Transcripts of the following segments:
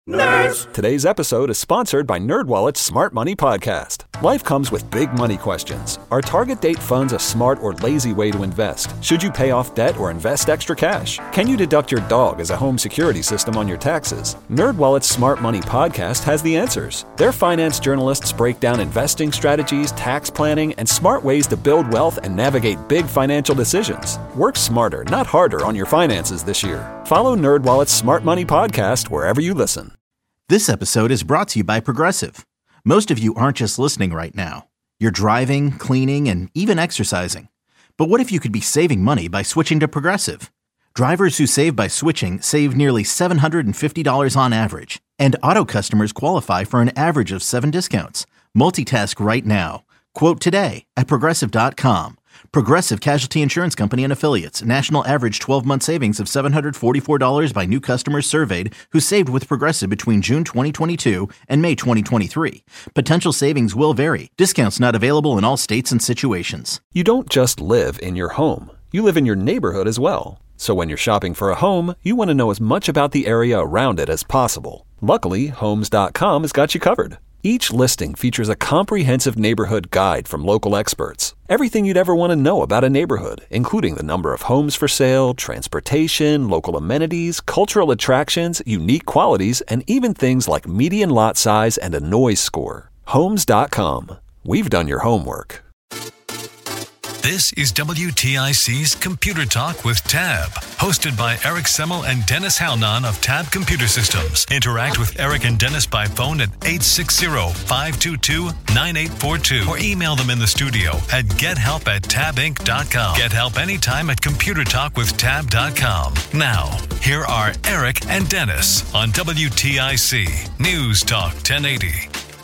Nerds! Today's episode is sponsored by NerdWallet's Smart Money Podcast. Life comes with big money questions. Are target date funds a smart or lazy way to invest? Should you pay off debt or invest extra cash? Can you deduct your dog as a home security system on your taxes? NerdWallet's Smart Money Podcast has the answers. Their finance journalists break down investing strategies, tax planning, and smart ways to build wealth and navigate big financial decisions. Work smarter, not harder on your finances this year. Follow NerdWallet's Smart Money Podcast wherever you listen. This episode is brought to you by Progressive. Most of you aren't just listening right now. You're driving, cleaning, and even exercising. But what if you could be saving money by switching to Progressive? Drivers who save by switching save nearly $750 on average. And auto customers qualify for an average of 7 discounts. Multitask right now. Quote today at Progressive.com. Progressive Casualty Insurance Company and Affiliates. National average 12-month savings of $744 by new customers surveyed who saved with Progressive between June 2022 and May 2023. Potential savings will vary. Discounts not available in all states and situations. You don't just live in your home. You live in your neighborhood as well. So when you're shopping for a home, you want to know as much about the area around it as possible. Luckily, Homes.com has got you covered. Each listing features a comprehensive neighborhood guide from local experts. Everything you'd ever want to know about a neighborhood, including the number of homes for sale, transportation, local amenities, cultural attractions, unique qualities, and even things like median lot size and a noise score. Homes.com. We've done your homework. This is WTIC's Computer Talk with Tab, hosted by Eric Semmel and Dennis Halnon of Tab Computer Systems. Interact with Eric and Dennis by phone at 860-522-9842 or email them in the studio at gethelp@tabinc.com. Get help anytime at computertalkwithtab.com. Now, here are Eric and Dennis on WTIC News Talk 1080.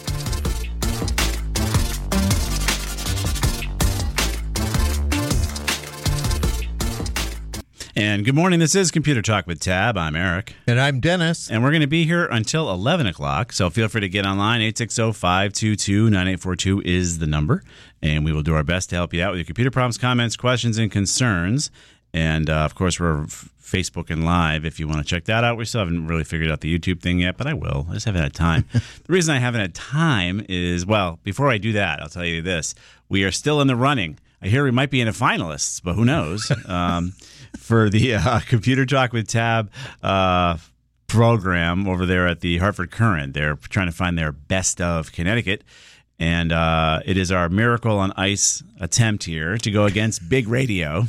And good morning. This is Computer Talk with Tab. I'm Eric. And I'm Dennis. And we're going to be here until 11 o'clock. So feel free to get online. 860-522-9842 is the number. And we will do our best to help you out with your computer problems, comments, questions, and concerns. And, of course, we're Facebook and Live if you want to check that out. We still haven't really figured out the YouTube thing yet, but I will. I just haven't had time. The reason I haven't had time is, well, before I do that, I'll tell you this. We are still in the running. I hear we might be in the finalists, but who knows? For the Computer Talk with Tab program over there at the Hartford Courant. They're trying to find their Best of Connecticut. And it is our Miracle on Ice attempt here to go against big radio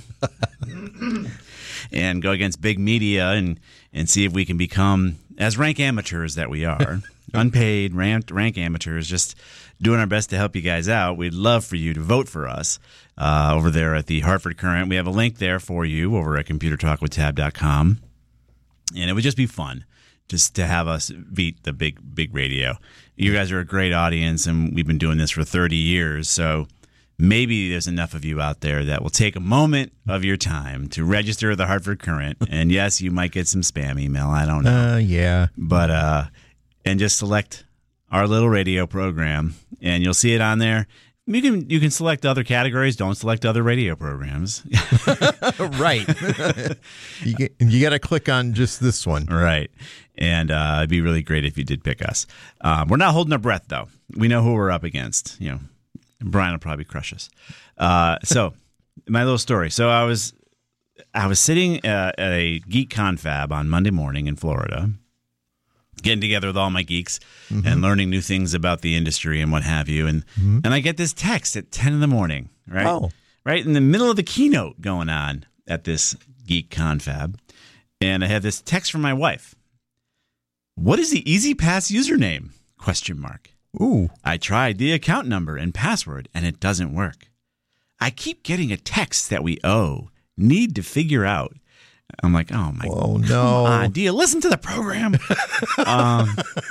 and go against big media and see if we can become, as rank amateurs that we are, unpaid rank amateurs, just doing our best to help you guys out. We'd love for you to vote for us over there at the Hartford Courant. We have a link there for you over at computertalkwithtab.com. And it would just be fun just to have us beat the big radio. You guys are a great audience, and we've been doing this for 30 years. So maybe there's enough of you out there that will take a moment of your time to register the Hartford Courant. And yes, you might get some spam email. I don't know. Yeah. But and just select our little radio program, and you'll see it on there. You can select other categories. Don't select other radio programs. Right. You got to click on just this one. Right. And it'd be really great if you did pick us. We're not holding our breath, though. We know who we're up against. You know, Brian will probably crush us. So my little story. So I was sitting at a Geek Confab on Monday morning in Florida, getting together with all my geeks and learning new things about the industry and what have you. And I get this text at 10 in the morning, right? Oh. Right in the middle of the keynote going on at this Geek Confab. And I have this text from my wife. What is the EasyPass username? ? Ooh. I tried the account number and password, and it doesn't work. I keep getting a text that we owe. Need to figure out. I'm like, oh my God. Oh, no. Do you listen to the program? I'm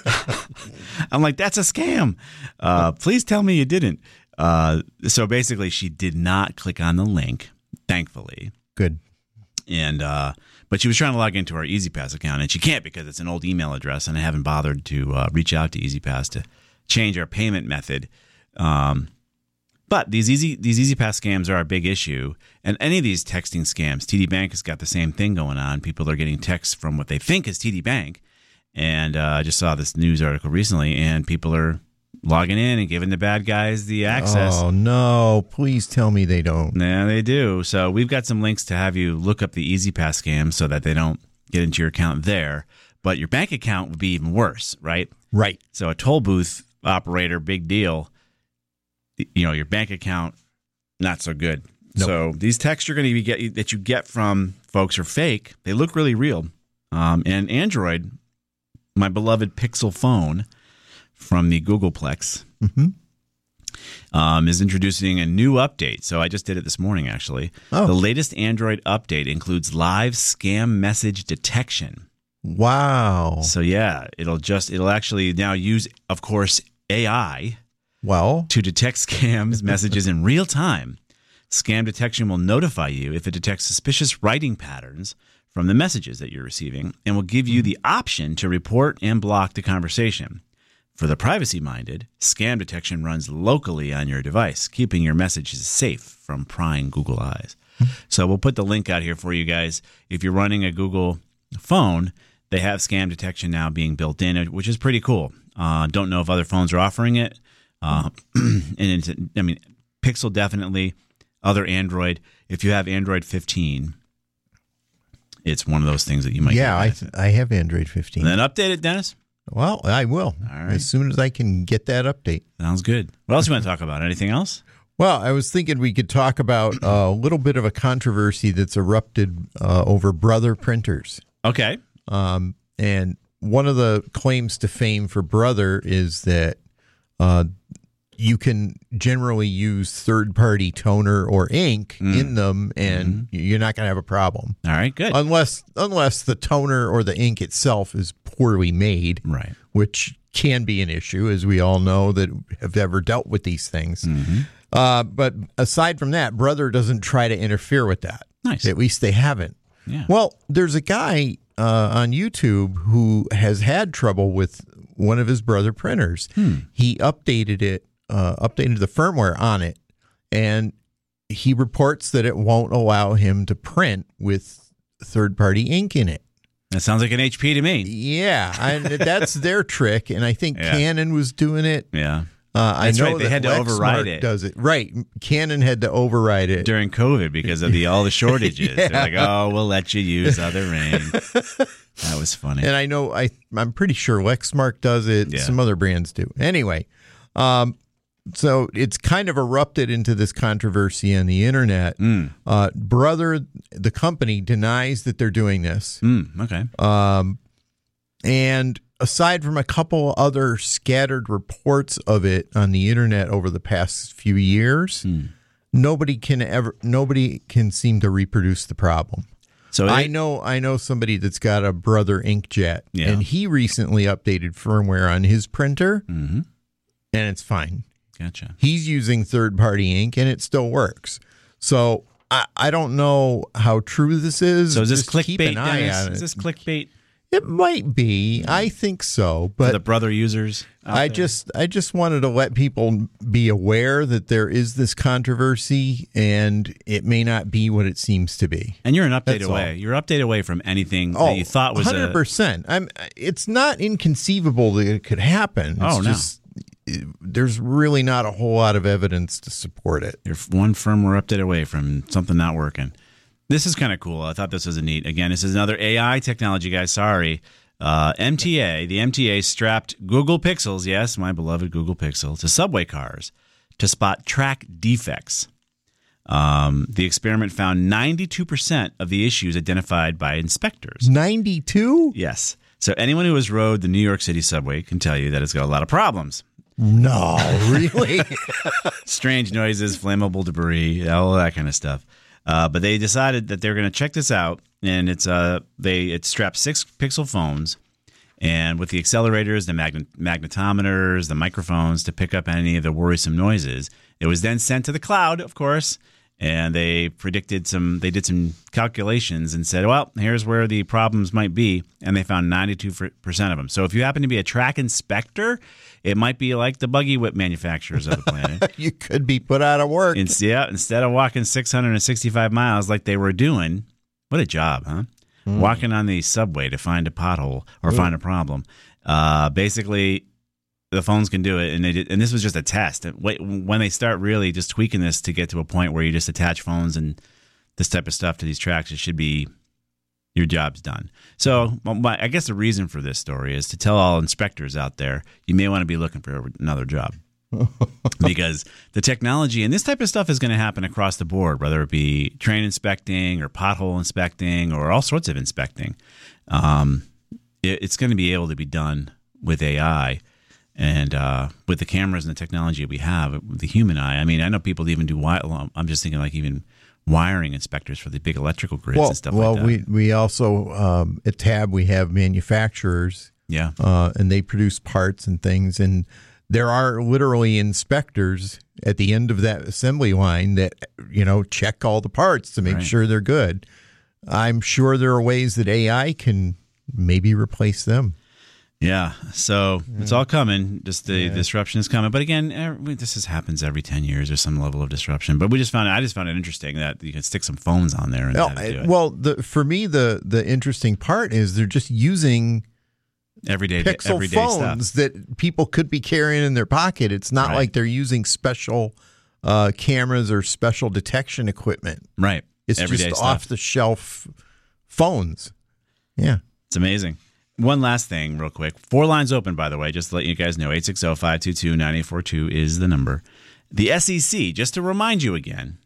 like, that's a scam. Please tell me you didn't. So basically, she did not click on the link, thankfully. Good. And but she was trying to log into our EasyPass account, and she can't because it's an old email address, and I haven't bothered to reach out to EasyPass to change our payment method. But these EasyPass scams are a big issue, and any of these texting scams, TD Bank has got the same thing going on. People are getting texts from what they think is TD Bank, And I just saw this news article recently, and people are logging in and giving the bad guys the access. Oh, no. Please tell me they don't. Yeah, they do. So we've got some links to have you look up the EasyPass scam so that they don't get into your account there. But your bank account would be even worse, right? Right. So a toll booth operator, big deal. Your bank account, not so good. Nope. So these texts you're going to that you get from folks are fake. They look really real. And Android, my beloved Pixel phone from the Googleplex, is introducing a new update. So I just did it this morning, actually. Oh. The latest Android update includes live scam message detection. Wow. So yeah, it'll actually now use, of course, AI to detect scams messages in real time. Scam detection will notify you if it detects suspicious writing patterns from the messages that you're receiving and will give you the option to report and block the conversation. For the privacy-minded, scam detection runs locally on your device, keeping your messages safe from prying Google eyes. So we'll put the link out here for you guys. If you're running a Google phone, they have scam detection now being built in, which is pretty cool. Don't know if other phones are offering it. Pixel definitely. Other Android. If you have Android 15, it's one of those things that you might. Yeah, I have Android 15. And then update it, Dennis. Well, I will. All right. As soon as I can get that update. Sounds good. What else do you want to talk about? Anything else? Well, I was thinking we could talk about a little bit of a controversy that's erupted over Brother printers. Okay. And one of the claims to fame for Brother is that you can generally use third-party toner or ink in them, and you're not going to have a problem. All right, good. Unless the toner or the ink itself is poorly made, right? Which can be an issue, as we all know that have ever dealt with these things. But aside from that, Brother doesn't try to interfere with that. Nice. At least they haven't. Yeah. Well, there's a guy on YouTube who has had trouble with one of his Brother printers. He updated the firmware on it, and he reports that it won't allow him to print with third-party ink in it. That sounds like an HP to me. Yeah, and that's their trick, and I think Canon was doing it. Yeah. I know right. They had to override it. Does it right? Canon had to override it during COVID because of all the shortages. They're like, "Oh, we'll let you use other ink." That was funny. And I know I'm pretty sure Lexmark does it. Yeah. Some other brands do. Anyway, so it's kind of erupted into this controversy on the internet. Brother, the company, denies that they're doing this. Okay. And aside from a couple other scattered reports of it on the internet over the past few years, nobody can seem to reproduce the problem. So I know somebody that's got a Brother inkjet, and he recently updated firmware on his printer, and it's fine. Gotcha. He's using third-party ink, and it still works. So I don't know how true this is. So is this Just keep clickbait, an eye Dennis? on it. Is this clickbait? It might be. I think so. For But the Brother users out I there? just wanted to let people be aware that there is this controversy, and it may not be what it seems to be. And you're an update That's away. all. You're an update away from anything that you thought was 100%. It's not inconceivable that it could happen. It's just there's really not a whole lot of evidence to support it. You're one firmware update away from something not working. This is kind of cool. I thought this was a neat. Again, this is another AI technology, guys. Sorry. The MTA strapped Google Pixels, yes, my beloved Google Pixel, to subway cars to spot track defects. The experiment found 92% of the issues identified by inspectors. 92? Yes. So anyone who has rode the New York City subway can tell you that it's got a lot of problems. No, really? Strange noises, flammable debris, all that kind of stuff. But they decided that they're going to check this out, and it strapped 6 Pixel phones, and with the accelerators, the magnetometers, the microphones to pick up any of the worrisome noises. It was then sent to the cloud, of course, and they did some calculations and said, well, here's where the problems might be, and they found 92% of them. So if you happen to be a track inspector, it might be like the buggy whip manufacturers of the planet. You could be put out of work. Instead of walking 665 miles like they were doing, what a job, huh? walking on the subway to find a pothole or find a problem. Basically, the phones can do it, and this was just a test. When they start really just tweaking this to get to a point where you just attach phones and this type of stuff to these tracks, it should be your job's done. So I guess the reason for this story is to tell all inspectors out there, you may want to be looking for another job. Because the technology and this type of stuff is going to happen across the board, whether it be train inspecting or pothole inspecting or all sorts of inspecting. It's going to be able to be done with AI and with the cameras and the technology we have, with the human eye. I mean, I know people even do I'm just thinking like even wiring inspectors for the big electrical grids and stuff like that. Well, we also, at TAB, we have manufacturers. Yeah. And they produce parts and things, and there are literally inspectors at the end of that assembly line that, check all the parts to make sure they're good. I'm sure there are ways that AI can maybe replace them. Yeah. So it's all coming. Just the disruption is coming. But again, this happens every 10 years or some level of disruption. But I just found it interesting that you can stick some phones on there and have it do it. Well, for me, the interesting part is they're just using everyday phones stuff that people could be carrying in their pocket. It's not like they're using special cameras or special detection equipment. Right. It's everyday just off-the-shelf phones. Yeah. It's amazing. One last thing real quick. 4 lines open, by the way, just to let you guys know. 860-522-9842 is the number. The SEC, just to remind you again,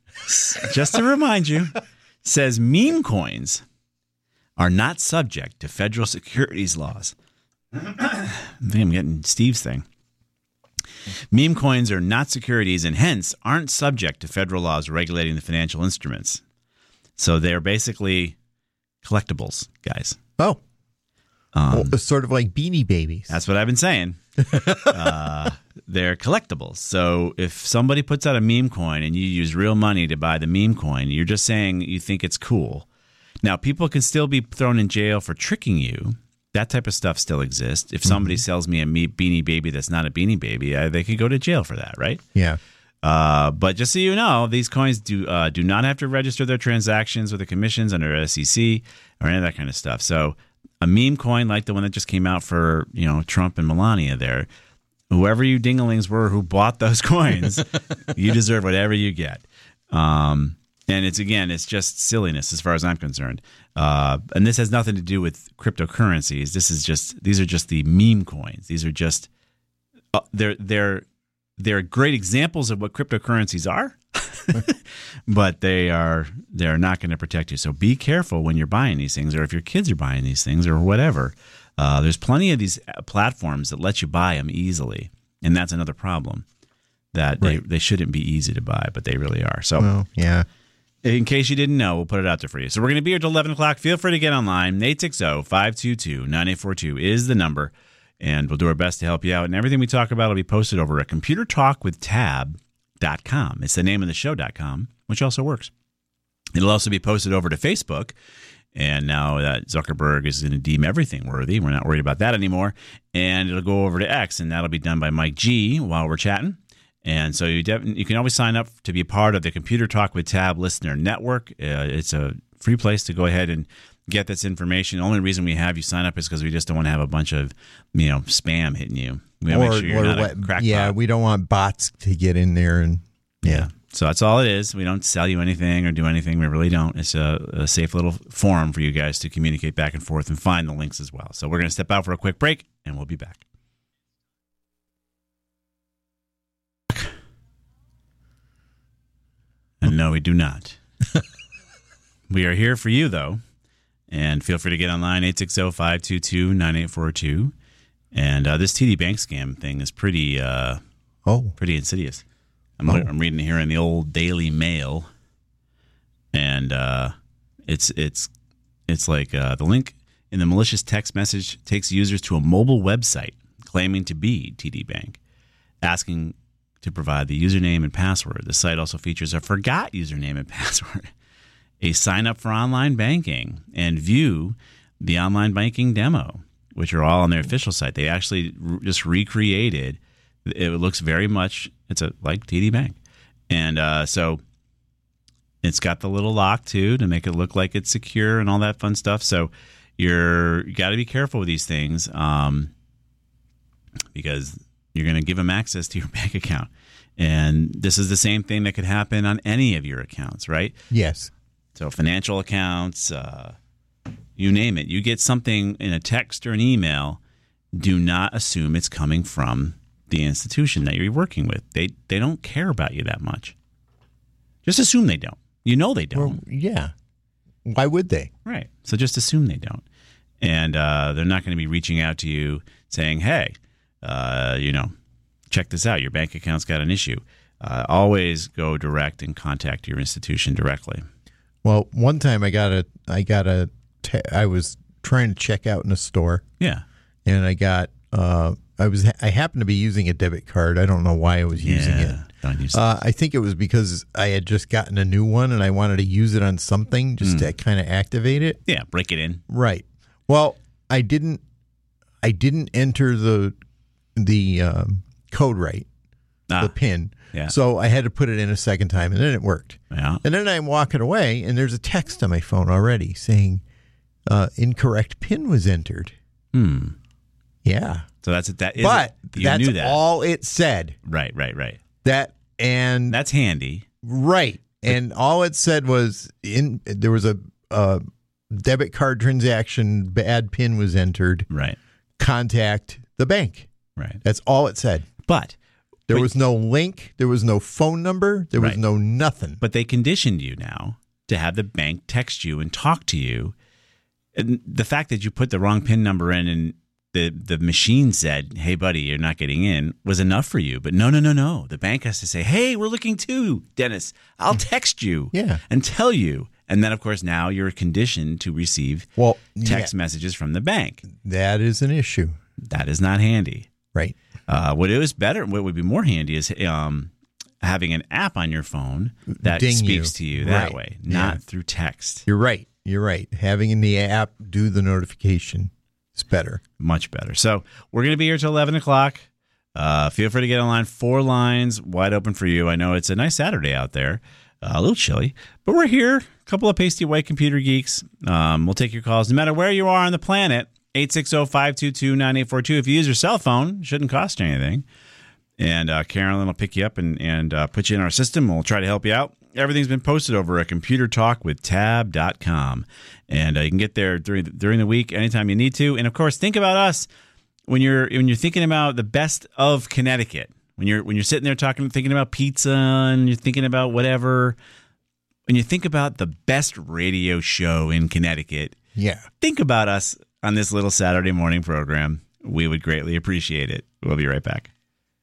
says meme coins are not subject to federal securities laws. I think I'm getting Steve's thing. Meme coins are not securities and hence aren't subject to federal laws regulating the financial instruments. So they're basically collectibles, guys. Oh. It's sort of like Beanie Babies. That's what I've been saying. They're collectibles. So if somebody puts out a meme coin and you use real money to buy the meme coin, you're just saying you think it's cool. Now, people can still be thrown in jail for tricking you. That type of stuff still exists. If somebody sells me a Beanie Baby that's not a Beanie Baby, they could go to jail for that, right? Yeah. But just so you know, these coins do not have to register their transactions with the commissions under SEC or any of that kind of stuff. So a meme coin like the one that just came out for Trump and Melania there, whoever you dinglings were who bought those coins, you deserve whatever you get. And it's just silliness as far as I'm concerned. And this has nothing to do with cryptocurrencies. These are just the meme coins. These are just they're great examples of what cryptocurrencies are, but they're not going to protect you. So be careful when you're buying these things, or if your kids are buying these things, or whatever. There's plenty of these platforms that let you buy them easily, and that's another problem. That they shouldn't be easy to buy, but they really are. So yeah. In case you didn't know, we'll put it out there for you. So we're going to be here till 11 o'clock. Feel free to get online. 860-522-9842 is the number, and we'll do our best to help you out. And everything we talk about will be posted over at computertalkwithtab.com. It's the name of the show.com, which also works. It'll also be posted over to Facebook. And now that Zuckerberg is going to deem everything worthy, we're not worried about that anymore. And it'll go over to X, and that'll be done by Mike G while we're chatting. And so you can always sign up to be part of the Computer Talk with Tab listener network. It's a free place to go ahead and get this information. The only reason we have you sign up is because we just don't want to have a bunch of spam hitting you. We want to make sure you're not a crackpot. Yeah, we don't want bots to get in there and So that's all it is. We don't sell you anything or do anything. We really don't. It's a safe little forum for you guys to communicate back and forth and find the links as well. So we're going to step out for a quick break, and we'll be back. And no, we do not. We are here for you, though. And feel free to get online, 860-522-9842. And this TD Bank scam thing is pretty insidious. I'm reading here in the old Daily Mail, and it's like the link in the malicious text message takes users to a mobile website claiming to be TD Bank, asking to provide the username and password. The site also features a forgot username and password, a sign up for online banking, and view the online banking demo, which are all on their official site. They actually just recreated. It looks very much like TD Bank. And so It's got the little lock too to make it look like it's secure and all that fun stuff. So you got to be careful with these things because you're going to give them access to your bank account. And this is the same thing that could happen on any of your accounts, right? Yes. So financial accounts, you name it. You get something in a text or an email, do not assume it's coming from the institution that you're working with. They don't care about you that much. Just assume they don't. You know they don't. Well, yeah. Why would they? Right. So just assume they don't. And they're not going to be reaching out to you saying, hey, check this out. Your bank account's got an issue. Always go direct and contact your institution directly. Well, one time I was trying to check out in a store. Yeah. And I happened to be using a debit card. I don't know why I was using it. Don't use I think it was because I had just gotten a new one and I wanted to use it on something just to kind of activate it. Yeah, break it in. Right. Well, I didn't enter the code right, the PIN. Yeah. So I had to put it in a second time, and then it worked. Yeah. And then I'm walking away, and there's a text on my phone already saying incorrect PIN was entered. Yeah. So that's all it said. Right. That's handy. Right. And all it said was there was a debit card transaction, bad PIN was entered. Right. Contact the bank. Right. That's all it said. But there was no link. There was no phone number. There was no nothing. But they conditioned you now to have the bank text you and talk to you. And the fact that you put the wrong PIN number in and the machine said, hey, buddy, you're not getting in, was enough for you. But no. The bank has to say, hey, we're looking too, Dennis. I'll text you and tell you. And then, of course, now you're conditioned to receive text messages from the bank. That is an issue. That is not handy. Right. What would be more handy is having an app on your phone that speaks to you that way, not through text. You're right. Having in the app do the notification is better. Much better. So we're going to be here till 11 o'clock. Feel free to get online. 4 lines wide open for you. I know it's a nice Saturday out there. A little chilly, but we're here. A couple of pasty white computer geeks. We'll take your calls no matter where you are on the planet. 860-522-9842. If you use your cell phone, it shouldn't cost you anything. And Carolyn will pick you up and put you in our system. We'll try to help you out. Everything's been posted over at computertalkwithtab.com. And you can get there during the week anytime you need to. And, of course, think about us when you're thinking about the best of Connecticut. When you're sitting there thinking about pizza and you're thinking about whatever. When you think about the best radio show in Connecticut, think about us on this little Saturday morning program. We would greatly appreciate it. We'll be right back.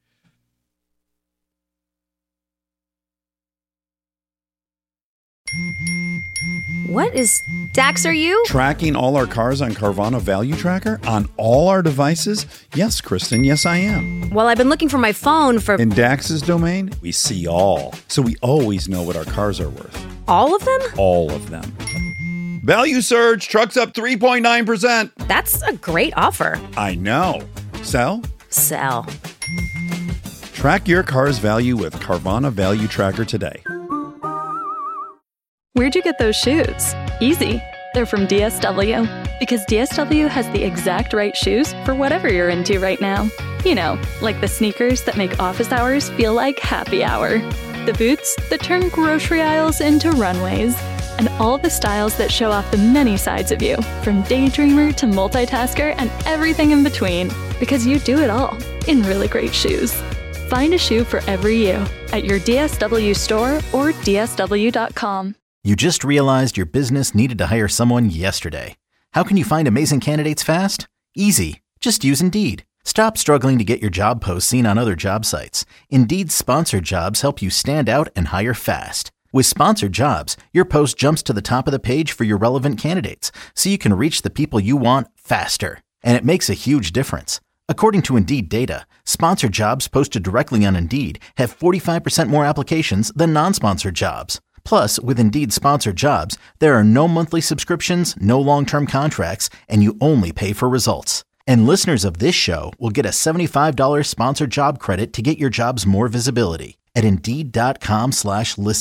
What is Dax, are you? Tracking all our cars on Carvana Value Tracker on all our devices? Yes, Kristen, yes I am. Well, I've been looking for my phone for... In Dax's domain, we see all. So we always know what our cars are worth. All of them? All of them. Value surge, trucks up 3.9%. That's a great offer. I know. Sell? Sell. Track your car's value with Carvana Value Tracker today. Where'd you get those shoes? Easy. They're from DSW. Because DSW has the exact right shoes for whatever you're into right now. You know, like the sneakers that make office hours feel like happy hour. The boots that turn grocery aisles into runways. And all the styles that show off the many sides of you, from daydreamer to multitasker and everything in between. Because you do it all in really great shoes. Find a shoe for every you at your DSW store or DSW.com. You just realized your business needed to hire someone yesterday. How can you find amazing candidates fast? Easy. Just use Indeed. Stop struggling to get your job posts seen on other job sites. Indeed's sponsored jobs help you stand out and hire fast. With sponsored jobs, your post jumps to the top of the page for your relevant candidates, so you can reach the people you want faster. And it makes a huge difference. According to Indeed data, sponsored jobs posted directly on Indeed have 45% more applications than non-sponsored jobs. Plus, with Indeed sponsored jobs, there are no monthly subscriptions, no long-term contracts, and you only pay for results. And listeners of this show will get a $75 sponsored job credit to get your jobs more visibility at Indeed.com/listen.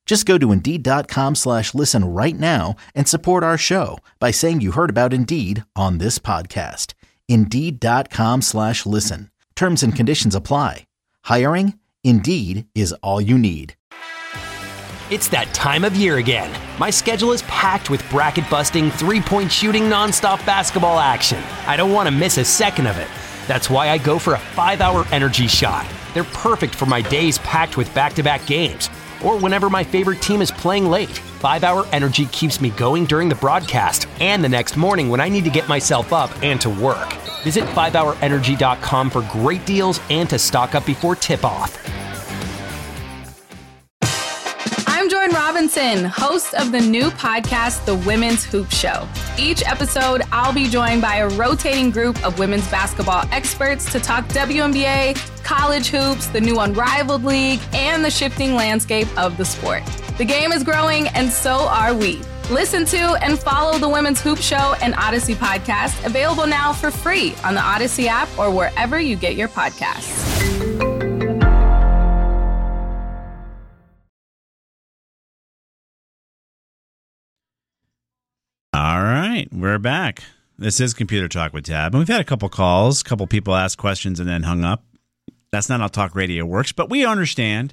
Just go to Indeed.com/listen right now and support our show by saying you heard about Indeed on this podcast. Indeed.com/listen. Terms and conditions apply. Hiring? Indeed is all you need. It's that time of year again. My schedule is packed with bracket-busting, three-point shooting, nonstop basketball action. I don't want to miss a second of it. That's why I go for a 5-hour energy shot. They're perfect for my days packed with back-to-back games, or whenever my favorite team is playing late. 5-hour energy keeps me going during the broadcast and the next morning when I need to get myself up and to work. Visit 5hourenergy.com for great deals and to stock up before tip-off. I'm Jordan Robinson, host of the new podcast, The Women's Hoop Show. Each episode, I'll be joined by a rotating group of women's basketball experts to talk WNBA, college hoops, the new Unrivaled League, and the shifting landscape of the sport. The game is growing, and so are we. Listen to and follow The Women's Hoop Show and Odyssey podcast, available now for free on the Odyssey app or wherever you get your podcasts. All right, we're back. This is Computer Talk with Tab. And we've had a couple calls, a couple people asked questions and then hung up. That's not how talk radio works, but we understand.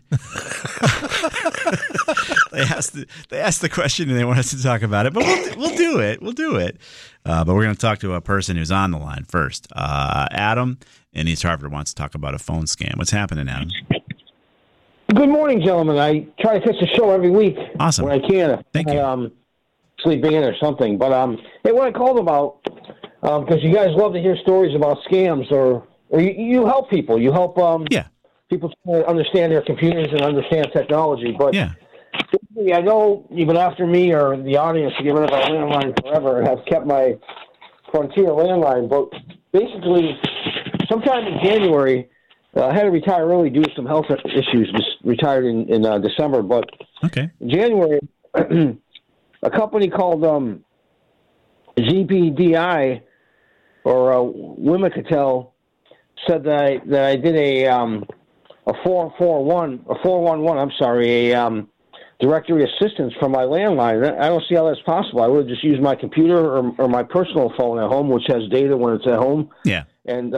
They asked the question and they want us to talk about it, but we'll do it. We'll do it. But we're going to talk to a person who's on the line first. Adam in East Hartford wants to talk about a phone scam. What's happening, Adam? Good morning, gentlemen. I try to catch the show every week. Awesome. When I can. Thank you. Sleeping in or something. But hey, what I called about, because you guys love to hear stories about scams, or you help people. You help people understand their computers and understand technology. But I know you've been after me or the audience to get rid of our landline forever and have kept my Frontier landline. But basically, sometime in January, I had to retire early due to some health issues. Just retired in December. But in January, a company called GBDI or Wimicatel said that I did a 411. I'm sorry, a directory assistance from my landline. I don't see how that's possible. I would have just used my computer or my personal phone at home, which has data when it's at home. Yeah. And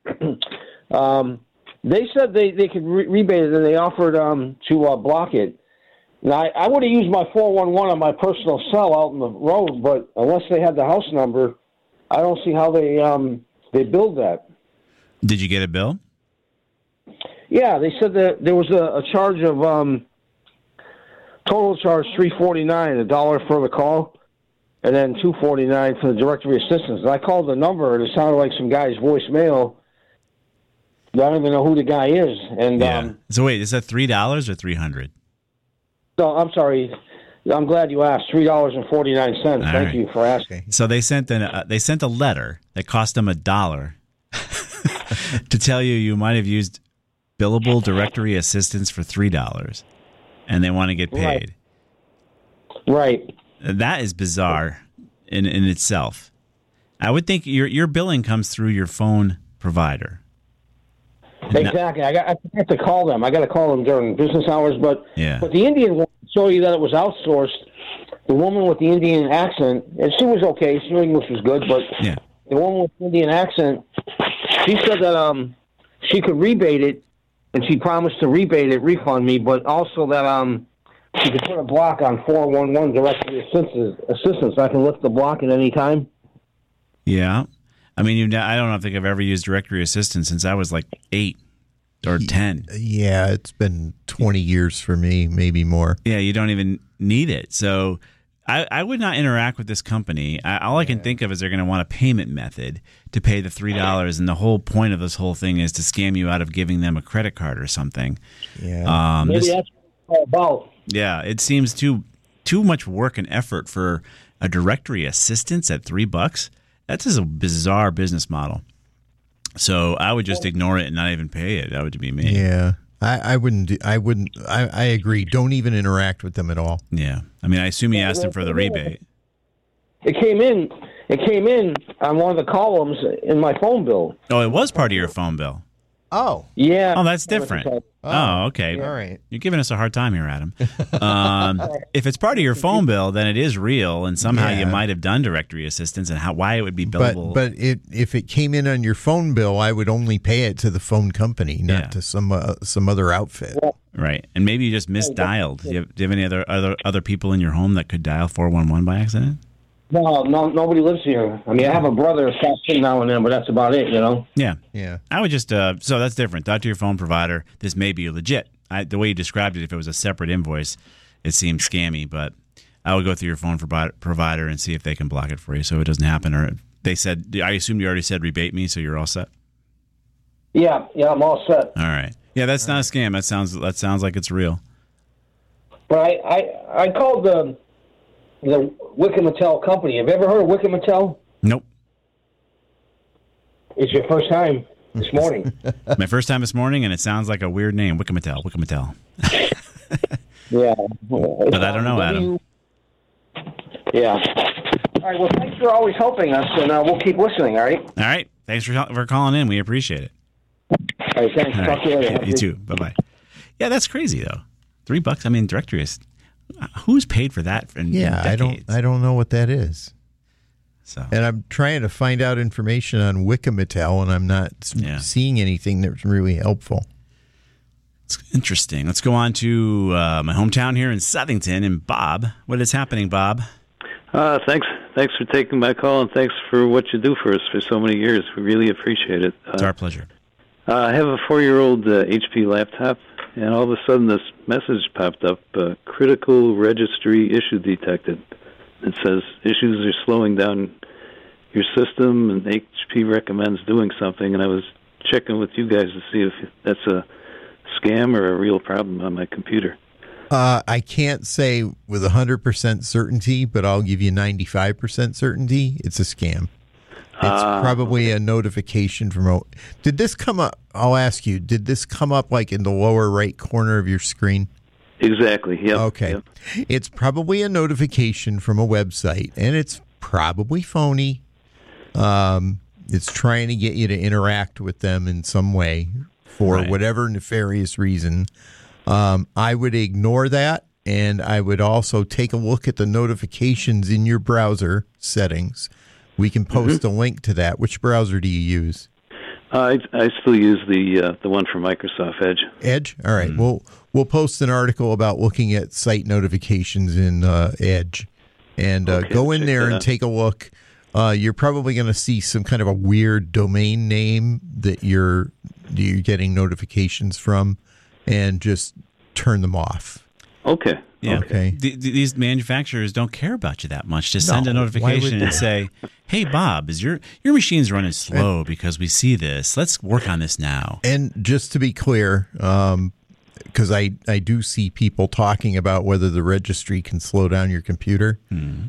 they said they could rebate it, and they offered to block it. Now, I would have used my 411 on my personal cell out in the road, but unless they had the house number, I don't see how they billed that. Did you get a bill? Yeah, they said that there was a charge of total charge $349, $1 for the call, and then $249 for the directory assistance. And I called the number, and it sounded like some guy's voicemail. I don't even know who the guy is. And so wait, is that $3 or $300? No, I'm sorry. I'm glad you asked. $3.49. Thank you for asking. So they sent a letter that cost them $1 to tell you might have used billable directory assistance for $3, and they want to get paid. Right. That is bizarre in itself. I would think your billing comes through your phone provider. Exactly. I have to call them. I got to call them during business hours. But the Indian one showed you that it was outsourced. The woman with the Indian accent, and she was okay. Her English was good, but the woman with the Indian accent, she said that she could rebate it, and she promised to refund me, but also that she could put a block on 411 directory assistance. I can lift the block at any time. Yeah. I mean, I don't think I've ever used directory assistance since I was like 8 or 10. Yeah, it's been 20 years for me, maybe more. Yeah, you don't even need it. So I would not interact with this company. All I can think of is they're going to want a payment method to pay the $3, and the whole point of this whole thing is to scam you out of giving them a credit card or something. Yeah, maybe that's what it's all about. Yeah, it seems too much work and effort for a directory assistance at $3. That's just a bizarre business model. So I would just ignore it and not even pay it. That would be me. Yeah. I wouldn't. I agree. Don't even interact with them at all. Yeah. I mean, I assume he asked him for the rebate. It came in on one of the columns in my phone bill. Oh, it was part of your phone bill. Oh. Yeah. Oh, that's different. Oh, okay. All right. You're giving us a hard time here, Adam. If it's part of your phone bill, then it is real, and somehow you might have done directory assistance, and why it would be billable. But if it came in on your phone bill, I would only pay it to the phone company, not to some other outfit. Right, and maybe you just misdialed. Do you have any other people in your home that could dial 411 by accident? No, nobody lives here. I mean, I have a brother who stops in now and then, but that's about it, you know? Yeah. Yeah. I would just, so that's different. Talk to your phone provider. This may be legit. The way you described it, if it was a separate invoice, it seems scammy, but I would go through your phone provider and see if they can block it for you so it doesn't happen. Or they said, I assume you already said rebate me, so you're all set? Yeah, I'm all set. All right. Yeah, that's not a scam. That sounds like it's real. But I called the Wickham Mattel company. Have you ever heard of Wickham Mattel? Nope. It's your first time this morning. My first time this morning, and it sounds like a weird name. Wickham Mattel. Yeah. But I don't know, Adam. Yeah. All right, well, thanks for always helping us, and we'll keep listening, all right? All right. Thanks for calling in. We appreciate it. All right, thanks. Talk to you later. You too. Bye-bye. Yeah, that's crazy, though. $3. I mean, directory is... Who's paid for that? In decades? I don't know what that is. So, and I'm trying to find out information on Wickham Mattel, and I'm not seeing anything that's really helpful. It's interesting. Let's go on to my hometown here in Southington, and Bob. What is happening, Bob? Thanks for taking my call, and thanks for what you do for us for so many years. We really appreciate it. It's our pleasure. I have a 4-year-old HP laptop, and all of a sudden this message popped up, critical registry issue detected. It says issues are slowing down your system, and HP recommends doing something, and I was checking with you guys to see if that's a scam or a real problem on my computer. I can't say with 100% certainty, but I'll give you 95% certainty it's a scam. It's probably a notification from... Did this come up? I'll ask you, did this come up like in the lower right corner of your screen? Exactly, yep. Okay. Yep. It's probably a notification from a website, and it's probably phony. It's trying to get you to interact with them in some way for whatever nefarious reason. I would ignore that, and I would also take a look at the notifications in your browser settings. We can post a link to that. Which browser do you use? I still use the one from Microsoft Edge. Edge? All right. We'll post an article about looking at site notifications in Edge. And go in there and take a look. You're probably going to see some kind of a weird domain name that you're getting notifications from, and just turn them off. Okay. Yeah. Okay. These manufacturers don't care about you that much. Just send a notification and say, "Hey, Bob, is your machine's running slow because we see this. Let's work on this now." And just to be clear, because I do see people talking about whether the registry can slow down your computer.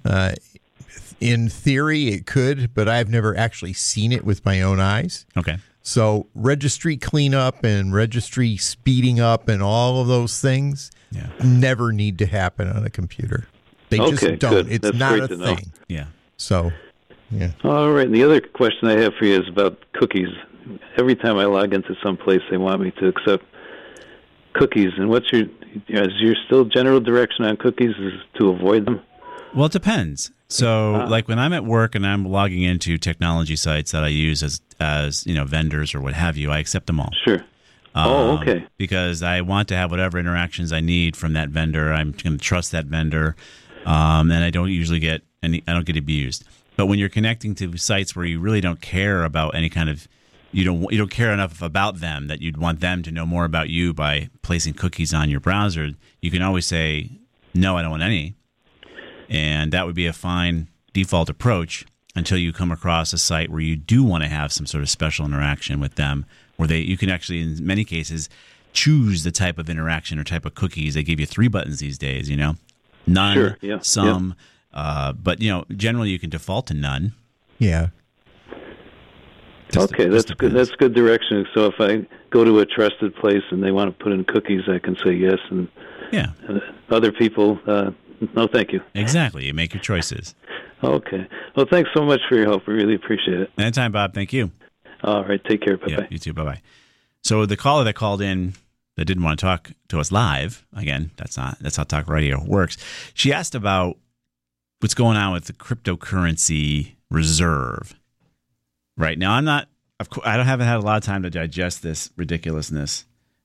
In theory, it could, but I've never actually seen it with my own eyes. Okay. So registry cleanup and registry speeding up and all of those things never need to happen on a computer. They just don't. Good. It's That's not great a to know. thing. Yeah. So, yeah. All right. And the other question I have for you is about cookies. Every time I log into some place, they want me to accept cookies. And is your still general direction on cookies is to avoid them? Well, it depends. So, like when I'm at work and I'm logging into technology sites that I use as vendors or what have you, I accept them all. Sure. Okay. Because I want to have whatever interactions I need from that vendor. I'm going to trust that vendor, and I don't usually get I don't get abused. But when you're connecting to sites where you really don't care about any kind of you don't care enough about them that you'd want them to know more about you by placing cookies on your browser, you can always say, "No, I don't want any." And that would be a fine default approach until you come across a site where you do want to have some sort of special interaction with them, where you can actually, in many cases, choose the type of interaction or type of cookies. They give you 3 buttons these days, none, sure, yeah, some, but generally you can default to none. Yeah. That's good. That's good direction. So if I go to a trusted place and they want to put in cookies, I can say yes, and other people. No, thank you. Exactly. You make your choices. Okay. Well, thanks so much for your help. We really appreciate it. Anytime, Bob. Thank you. All right. Take care. Bye-bye. Yeah, you too. Bye-bye. So the caller that called in that didn't want to talk to us live. Again, that's how talk radio works. She asked about what's going on with the cryptocurrency reserve. Right now, I haven't had a lot of time to digest this ridiculousness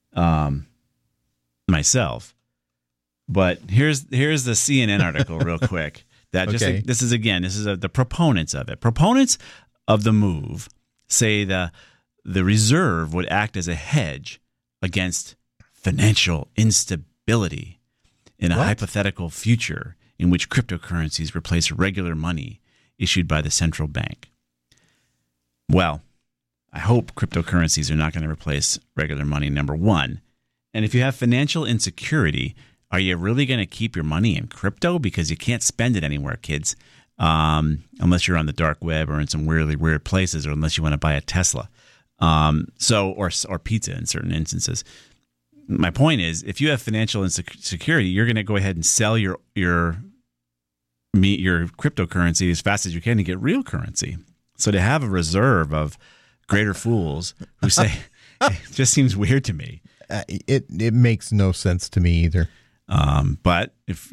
myself. But here's the CNN article real quick. That just this is the proponents of it. Proponents of the move say the reserve would act as a hedge against financial instability in a hypothetical future in which cryptocurrencies replace regular money issued by the central bank. Well, I hope cryptocurrencies are not going to replace regular money, number one. And if you have financial insecurity, are you really going to keep your money in crypto? Because you can't spend it anywhere, kids, unless you're on the dark web or in some really weird places, or unless you want to buy a Tesla, or pizza in certain instances. My point is, if you have financial insecurity, you're going to go ahead and sell your cryptocurrency as fast as you can to get real currency. So to have a reserve of greater fools who say it just seems weird to me. It makes no sense to me either. But if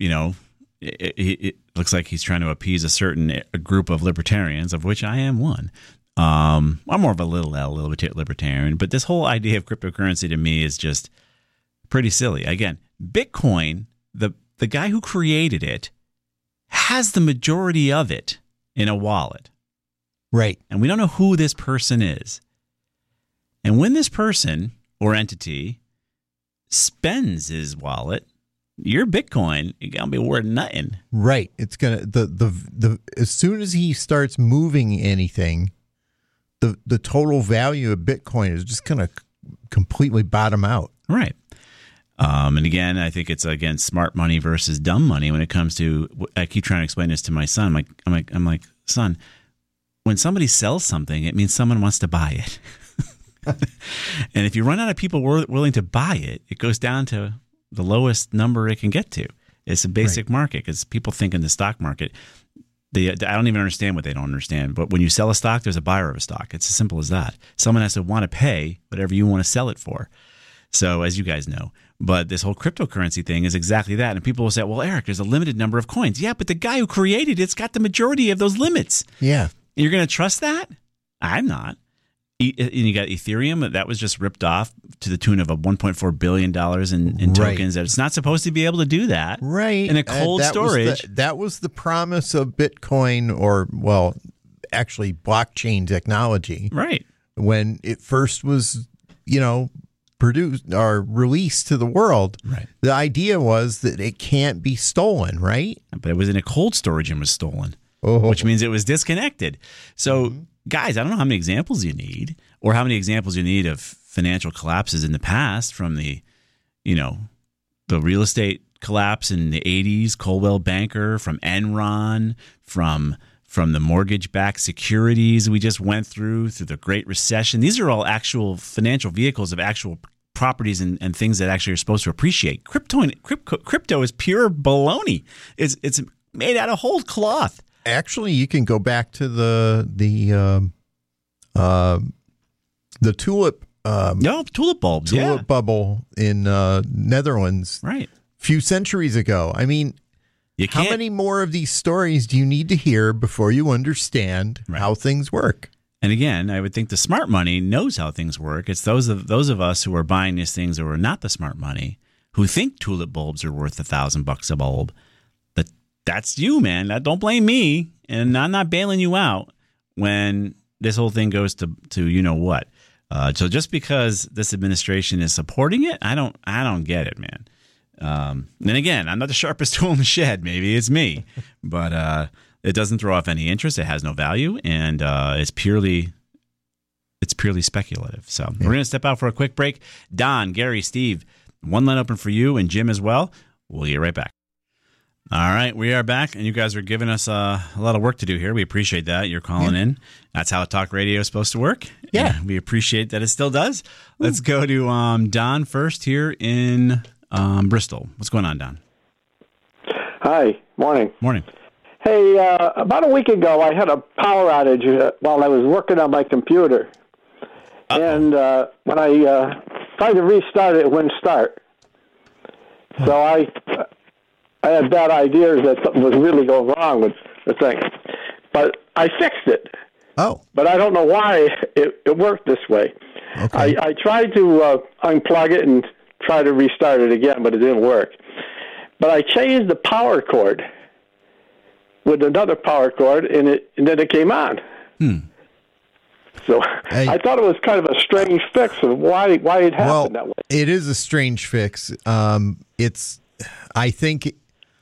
it looks like he's trying to appease a group of libertarians, of which I am one. I'm more of a little libertarian, but this whole idea of cryptocurrency to me is just pretty silly. Again, Bitcoin, the guy who created it has the majority of it in a wallet. Right. And we don't know who this person is. And when this person or entity spends his wallet, your Bitcoin, you're going to be worth nothing. Right. It's going to, as soon as he starts moving anything, the total value of Bitcoin is just going to completely bottom out. Right. And again, I think it's smart money versus dumb money when it comes to. I keep trying to explain this to my son. I'm like, son, when somebody sells something, it means someone wants to buy it. And if you run out of people willing to buy it, it goes down to the lowest number it can get to. It's a basic market, because people think in the stock market, I don't even understand what they don't understand. But when you sell a stock, there's a buyer of a stock. It's as simple as that. Someone has to want to pay whatever you want to sell it for. So as you guys know, but this whole cryptocurrency thing is exactly that. And people will say, well, Eric, there's a limited number of coins. Yeah, but the guy who created it's got the majority of those limits. Yeah. You're going to trust that? I'm not. And you got Ethereum that was just ripped off to the tune of $1.4 billion in tokens. That it's not supposed to be able to do that. Right. In a cold storage. That was the promise of Bitcoin, or, well, actually blockchain technology. Right. When it first was, produced or released to the world. Right. The idea was that it can't be stolen, right? But it was in a cold storage and was stolen, which means it was disconnected. So, guys, I don't know how many examples you need, or how many examples you need of financial collapses in the past, from the real estate collapse in the 80s, Coldwell Banker, from Enron, from the mortgage-backed securities we just went through the Great Recession. These are all actual financial vehicles of actual properties and things that actually are supposed to appreciate. Crypto is pure baloney. It's made out of whole cloth. Actually, you can go back to the tulip tulip bulbs, tulip bubble in Netherlands, right? A few centuries ago. I mean, how many more of these stories do you need to hear before you understand how things work? And again, I would think the smart money knows how things work. It's those of us who are buying these things who are not the smart money, who think tulip bulbs are worth $1,000 a bulb. That's you, man. Don't blame me. And I'm not bailing you out when this whole thing goes to what. So just because this administration is supporting it, I don't get it, man. And again, I'm not the sharpest tool in the shed. Maybe it's me, but it doesn't throw off any interest. It has no value, and it's purely speculative. So we're going to step out for a quick break. Don, Gary, Steve, one line open for you, and Jim as well. We'll get right back. All right, we are back, and you guys are giving us a lot of work to do here. We appreciate that. You're calling in. That's how talk radio is supposed to work. Yeah. And we appreciate that it still does. Let's go to Don first here in Bristol. What's going on, Don? Hi. Morning. Morning. Hey, about a week ago, I had a power outage while I was working on my computer. And when I tried to restart it, it wouldn't start. So I had bad ideas that something was really going wrong with the thing. But I fixed it. Oh. But I don't know why it worked this way. Okay. I tried to unplug it and try to restart it again, but it didn't work. But I changed the power cord with another power cord, and then it came on. So I thought it was kind of a strange fix of why it happened that way. It is a strange fix. I think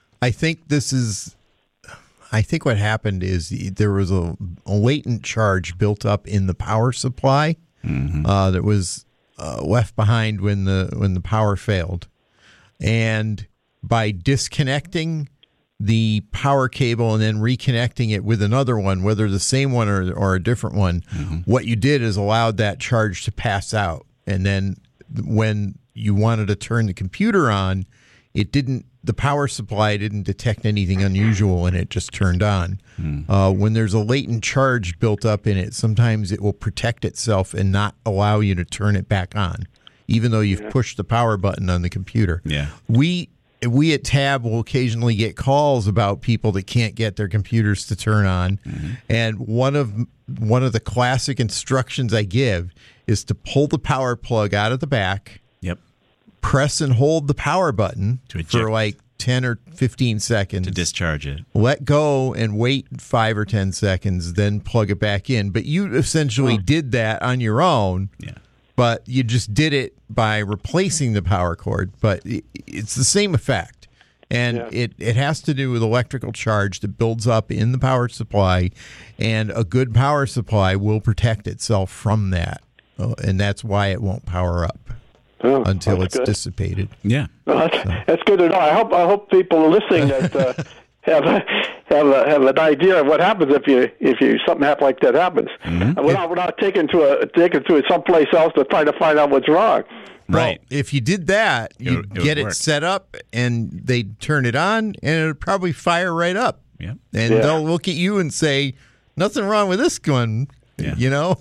what happened is there was a latent charge built up in the power supply that was left behind when the power failed, and by disconnecting the power cable and then reconnecting it with another one, whether the same one or a different one, what you did is allowed that charge to pass out, and then when you wanted to turn the computer on, the power supply didn't detect anything unusual and it just turned on. When there's a latent charge built up in it, sometimes it will protect itself and not allow you to turn it back on, even though you've pushed the power button on the computer. Yeah. We at Tab will occasionally get calls about people that can't get their computers to turn on. And one of the classic instructions I give is to pull the power plug out of the back. Yep. Press and hold the power button for like 10 or 15 seconds. To discharge it. Let go and wait 5 or 10 seconds, then plug it back in. But you essentially did that on your own. Yeah. But you just did it by replacing the power cord. But it's the same effect. And it has to do with electrical charge that builds up in the power supply. And a good power supply will protect itself from that. And that's why it won't power up. Until it's dissipated. Yeah, that's good to know. I hope people listening that have an idea of what happens if you something like that happens, without taking to it someplace else to try to find out what's wrong. Right. Well, if you did that, you get it set up, and they'd turn it on, and it would probably fire right up. Yeah, and they'll look at you and say, "Nothing wrong with this one." Yeah. You know.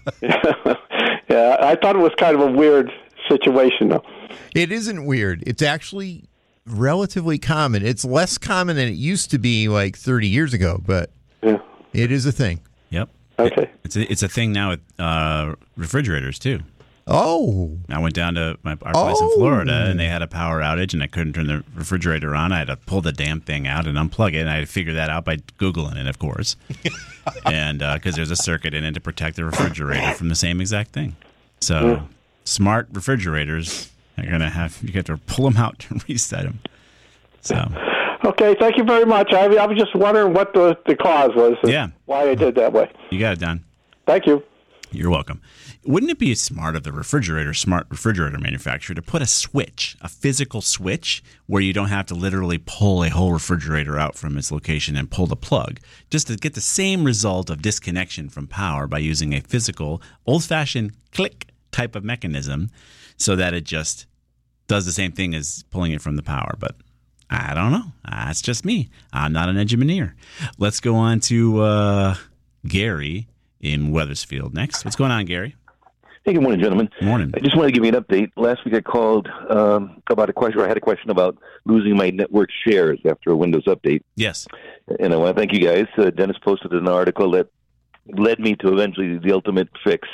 Yeah, I thought it was kind of a weird situation, though. It isn't weird. It's actually relatively common. It's less common than it used to be like 30 years ago, but it is a thing. Yep. Okay. It's a thing now with refrigerators, too. Oh. I went down to our place in Florida, and they had a power outage, and I couldn't turn the refrigerator on. I had to pull the damn thing out and unplug it, and I had to figure that out by Googling it, of course. And because there's a circuit in it to protect the refrigerator from the same exact thing. So smart refrigerators are you have to pull them out to reset them. So okay, thank you very much. I was just wondering what the cause was. Why I did that way. You got it done. Thank you. You're welcome. Wouldn't it be smart of the smart refrigerator manufacturer to put a physical switch where you don't have to literally pull a whole refrigerator out from its location and pull the plug, just to get the same result of disconnection from power by using a physical, old-fashioned click type of mechanism, so that it just does the same thing as pulling it from the power. But I don't know. That's just me. I'm not an engineer. Let's go on to Gary in Wethersfield next. What's going on, Gary? Hey, good morning, gentlemen. Morning. I just wanted to give you an update. Last week I called about a question, or I had a question about losing my network shares after a Windows update. Yes. And I want to thank you guys. Dennis posted an article that led me to eventually the ultimate fix.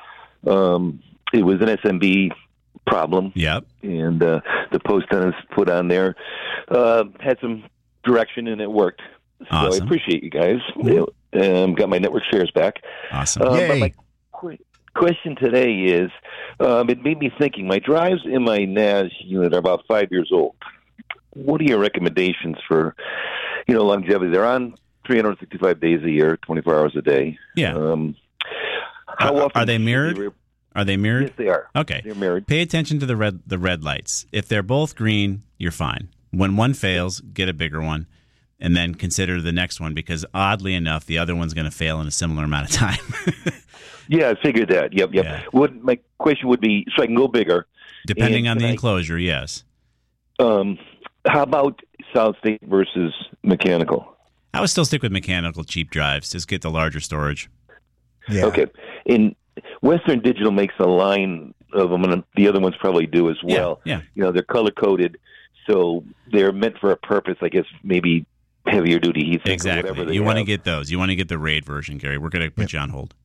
It was an SMB problem. Yep. And the post Dennis put on there had some direction, and it worked. So awesome. I appreciate you guys. Got my network shares back. Awesome. But my question today is, it made me thinking, my drives in my NAS unit are about 5 years old. What are your recommendations for, longevity? They're on 365 days a year, 24 hours a day. Yeah. How often are they mirrored? Are they mirrored? Yes, they are. Okay. They're mirrored. Pay attention to the red lights. If they're both green, you're fine. When one fails, get a bigger one, and then consider the next one, because oddly enough, the other one's going to fail in a similar amount of time. Yeah, I figured that. Yep. Yeah. My question would be, so I can go bigger. Depending on the enclosure, yes. How about solid state versus mechanical? I would still stick with mechanical cheap drives. Just get the larger storage. Yeah. Okay. In Western Digital makes a line of them, and the other ones probably do as well. Yeah. You know, they're color-coded, so they're meant for a purpose, I guess, maybe heavier duty heat sinks or whatever Exactly. they You want to have. get those. You want to get the Raid version, Gary. We're going to put you on hold.